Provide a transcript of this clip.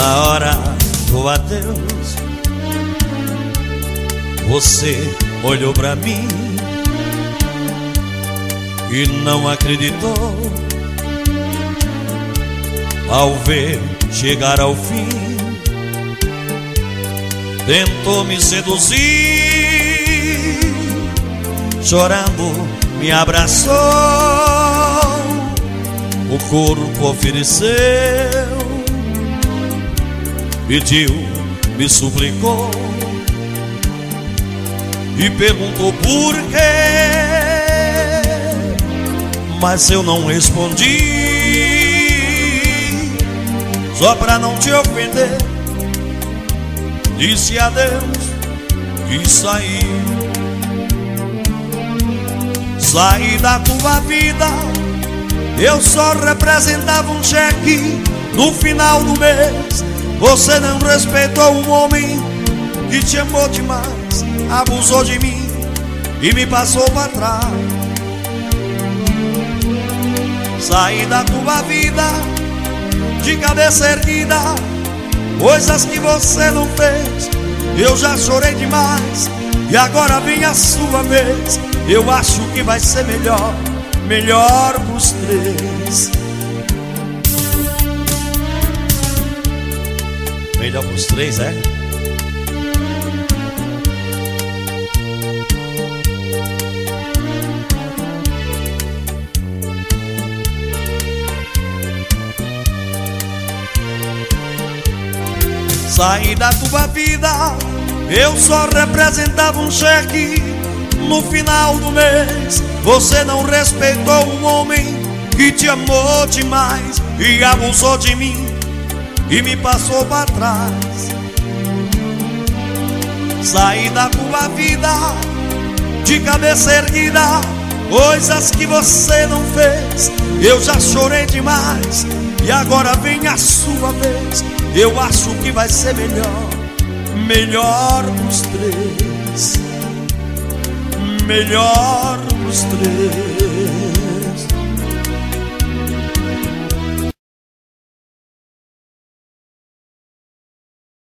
Na hora do adeus, você olhou pra mim e não acreditou ao ver chegar ao fim. Tentou me seduzir, chorando me abraçou, o corpo ofereceu, pediu, me suplicou e perguntou por quê, mas eu não respondi. Só pra não te ofender, disse adeus e saí. Saí da tua vida, eu só representava um cheque no final do mês. Você não respeitou um homem que te amou demais, abusou de mim e me passou pra trás. Saí da tua vida de cabeça erguida, coisas que você não fez, eu já chorei demais. E agora vem a sua vez, eu acho que vai ser melhor, melhor pros três. Melhor pros três, é? Saí da tua vida, eu só representava um cheque no final do mês. Você não respeitou um homem que te amou demais e abusou de mim e me passou pra trás. Saí da tua vida de cabeça erguida, coisas que você não fez, eu já chorei demais. E agora vem a sua vez, eu acho que vai ser melhor, melhor pros três, melhor pros três.